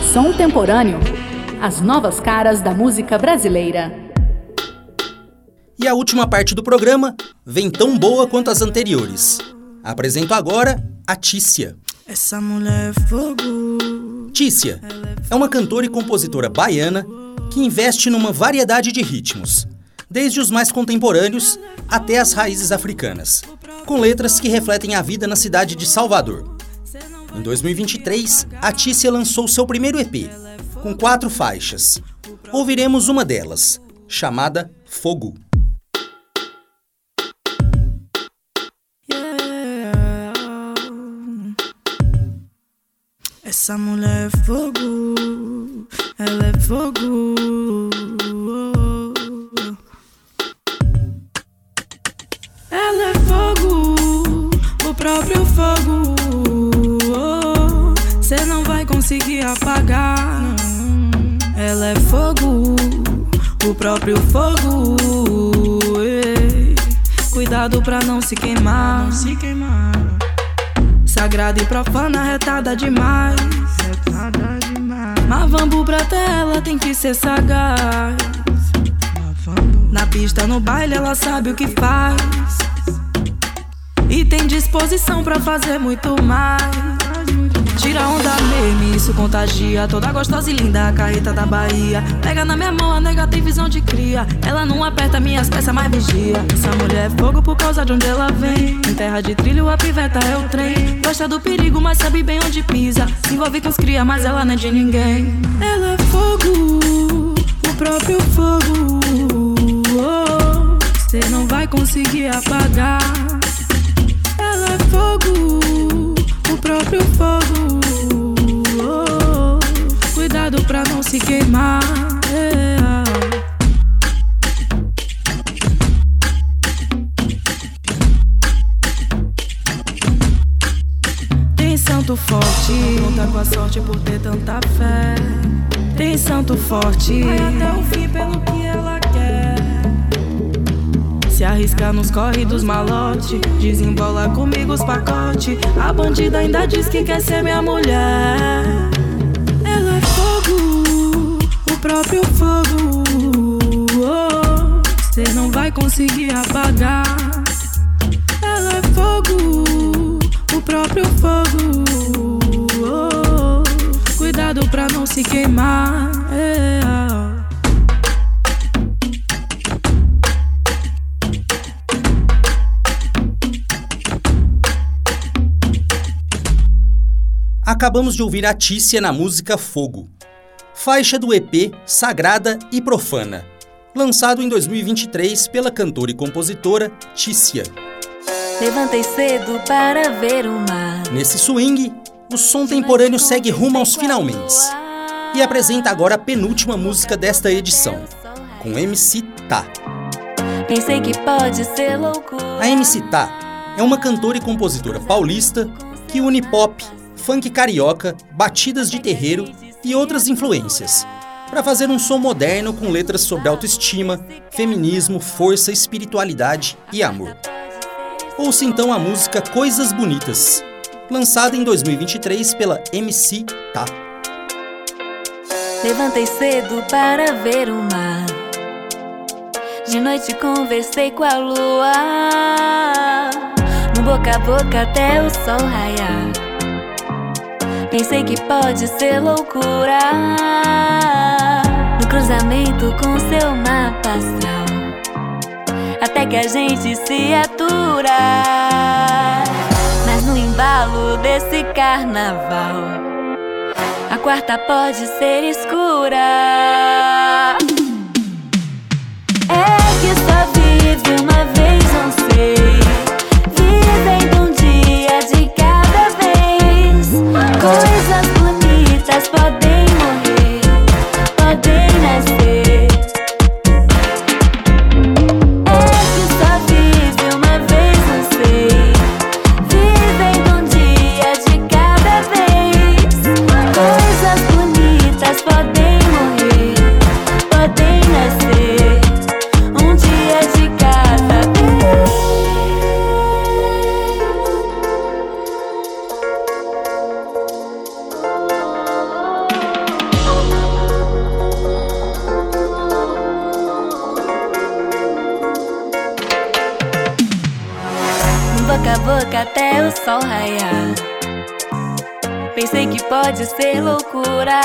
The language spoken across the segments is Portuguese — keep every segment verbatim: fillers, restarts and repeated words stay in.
Som Temporâneo. As novas caras da música brasileira. E a última parte do programa vem tão boa quanto as anteriores. Apresento agora a Tícia. Essa mulher é fogo. Tícia é uma cantora e compositora baiana que investe numa variedade de ritmos, desde os mais contemporâneos até as raízes africanas, com letras que refletem a vida na cidade de Salvador. Em dois mil e vinte e três, a Tícia lançou seu primeiro E P, com quatro faixas. Ouviremos uma delas, chamada Fogo. Yeah. Essa mulher é fogo, ela é fogo. Ela é fogo, o próprio fogo. Cê não vai conseguir apagar. Ela é fogo, o próprio fogo. Ei, cuidado pra não se queimar. Não se queimar. Sagrada e profana, retada demais. Retada demais. Mavambu pra ter ela tem que ser sagaz. Na pista, no baile, ela sabe o que faz. E tem disposição pra fazer muito mais. Tira onda mesmo, isso contagia. Toda gostosa e linda, a carreta da Bahia. Pega na minha mão, a nega tem visão de cria. Ela não aperta minhas peças, mas vigia. Essa mulher é fogo por causa de onde ela vem. Em terra de trilho, a piveta é o trem. Gosta do perigo, mas sabe bem onde pisa. Se envolve com os cria, mas ela não é de ninguém. Ela é fogo, o próprio fogo. Cê não vai conseguir apagar. Ela é fogo, o próprio fogo. Oh, cuidado pra não se queimar. Yeah. Tem santo forte, conta com a sorte por ter tanta fé. Tem santo forte, vai até o fim pelo que ela quer. Se arriscar nos corre dos malote, desembola comigo os pacotes. A bandida ainda diz que quer ser minha mulher. Ela é fogo, o próprio fogo. Cê oh, não vai conseguir apagar. Ela é fogo, o próprio fogo. Oh, cuidado pra não se queimar. Yeah. Acabamos de ouvir a Tícia na música Fogo, faixa do E P Sagrada e Profana, lançado em dois mil e vinte e três pela cantora e compositora Tícia. Levantei cedo para ver o mar. Nesse swing, o Som Temporâneo segue rumo aos finalmente e apresenta agora a penúltima música desta edição, com M C Tá. Pensei que pode ser loucura. A M C Tá é uma cantora e compositora paulista que une pop, funk carioca, batidas de terreiro e outras influências, para fazer um som moderno com letras sobre autoestima, feminismo, força, espiritualidade e amor. Ouça então a música Coisas Bonitas, lançada em dois mil e vinte e três pela M C Tá. Levantei cedo para ver o mar. De noite conversei com a lua. No boca a boca até o sol raiar. Pensei que pode ser loucura. No cruzamento com seu mapa astral, até que a gente se atura. Mas no embalo desse carnaval, a quarta pode ser escura. É que só vive uma vez, não sei. Vivendo um dia de cada vez. Coisas bonitas podem morrer, podem nascer. É que só vive uma vez, não sei. Vivendo um dia de cada vez. Coisas bonitas podem morrer, até o sol raiar. Pensei que pode ser loucura,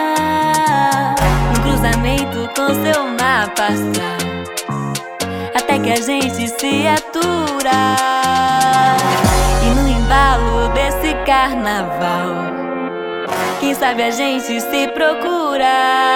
um cruzamento com seu mapa astral, até que a gente se atura. E no embalo desse carnaval, quem sabe a gente se procura.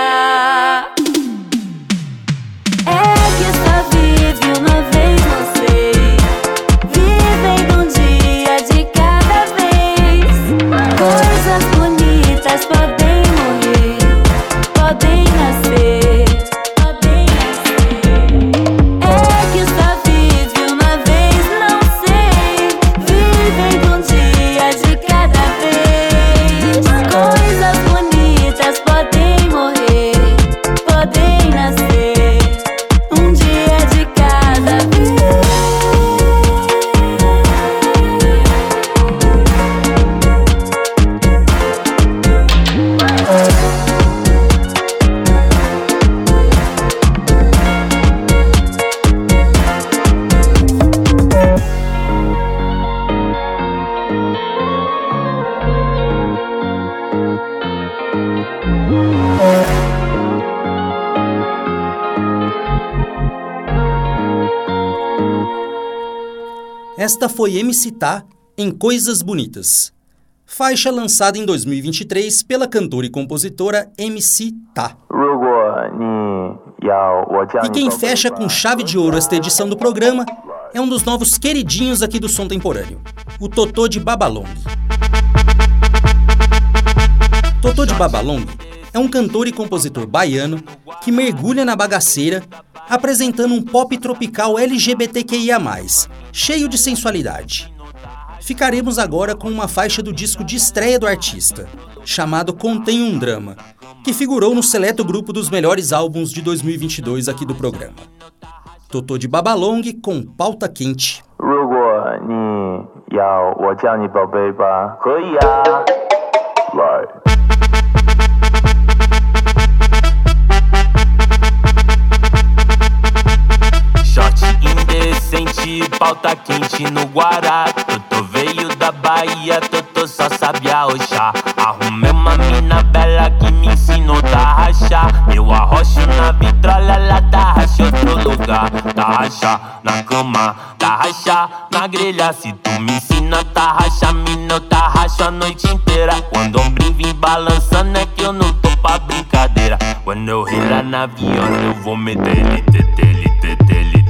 É que só vive uma vez, não sei, vivendo um dia de cada vez. Coisas bonitas podem morrer, podem nascer, podem nascer. É que só vive uma vez, não sei, vivendo um dia de cada vez. Coisas bonitas podem morrer, podem nascer, um dia de cada vez. Esta foi M C Tá em Coisas Bonitas, faixa lançada em dois mil e vinte e três pela cantora e compositora M C Tá. E quem fecha com chave de ouro esta edição do programa é um dos novos queridinhos aqui do Som Temporâneo, o Totô de Babalong. Totô de Babalong é um cantor e compositor baiano que mergulha na bagaceira, apresentando um pop tropical L G B T Q I A mais, cheio de sensualidade. Ficaremos agora com uma faixa do disco de estreia do artista, chamado Contém um Drama, que figurou no seleto grupo dos melhores álbuns de dois mil e vinte e dois aqui do programa. Totô de Babalong com Pauta Quente. Indecente, pauta quente no Guará. Totô veio da Bahia, Totô só sabe arrochar. Arrumei uma mina bela que me ensinou a rachar. Eu arrocho na vitrola, ela tá racha em outro lugar. Tá racha na cama, tá racha na grelha. Se tu me ensina, tá racha, mina, eu tá racha a noite inteira. Quando o ombrinho vem balançando é que eu não tô pra brincadeira. Quando eu relar na viola eu vou meter ele, tetele, tetele.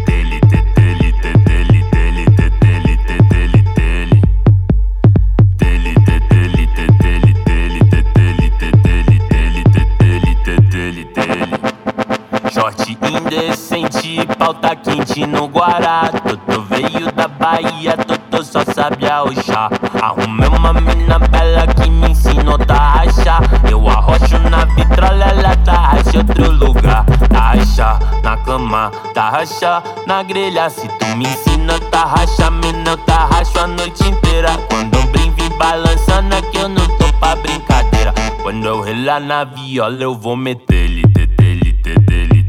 Short indecente, pauta quente no Guará. Totô veio da Bahia, Totô só sabe arrochar. Arrumei uma mina bela que me ensinou a rachar. Eu arrocho na vitrola, ela tá racha em outro lugar. Tá racha na cama, tá racha na grelha. Se tu me ensina, tá racha, mina, eu tá racho a noite inteira. Quando o brim vem balançando é que eu não tô pra brincadeira. Quando eu relar na viola eu vou meter ele, tetele, tetele.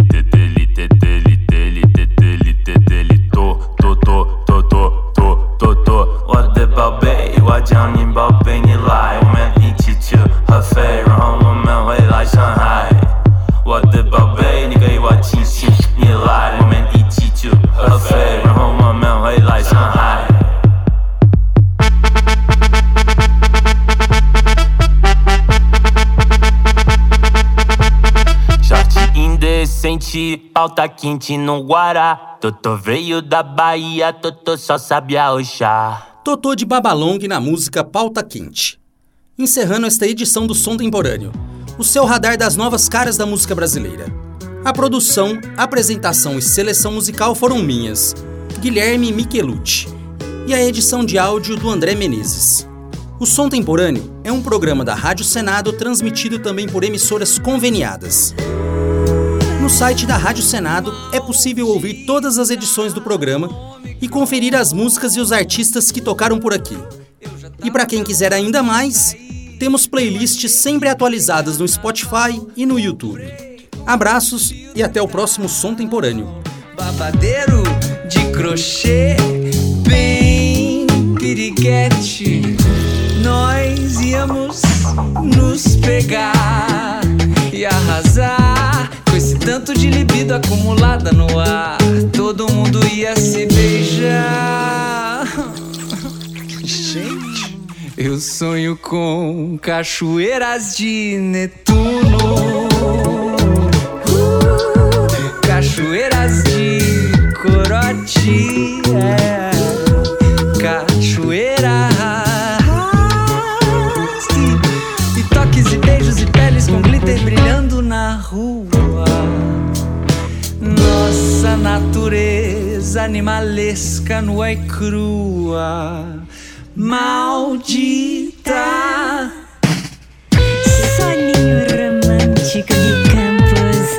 Pauta quente no Guará. Totô veio da Bahia, Totô só sabe arrochar. Totô de Babalong na música Pauta Quente. Encerrando esta edição do Som Temporâneo, o seu radar das novas caras da música brasileira. A produção, apresentação e seleção musical foram minhas, Guilherme Michelucci, e a edição de áudio do André Menezes. O Som Temporâneo é um programa da Rádio Senado transmitido também por emissoras conveniadas. No site da Rádio Senado é possível ouvir todas as edições do programa e conferir as músicas e os artistas que tocaram por aqui. E para quem quiser ainda mais, temos playlists sempre atualizadas no Spotify e no YouTube. Abraços e até o próximo Som Temporâneo. Babadeiro de crochê, bem basquete, nós íamos nos pegar e arrasar. Com esse tanto de libido acumulada no ar, todo mundo ia se beijar. Gente, eu sonho com cachoeiras de Netuno, uh, cachoeiras de corote, é, cachoeiras e, e toques e beijos e peles com glitter brilhando na rua. Nossa natureza animalesca nua e crua, maldita. Soninho romântico de Campos.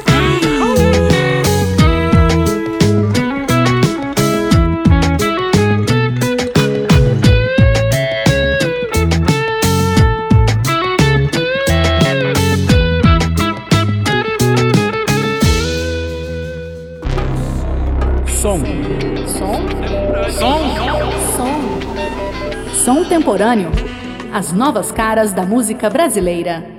Som. Som? Som. Som. Som temporâneo. As novas caras da música brasileira.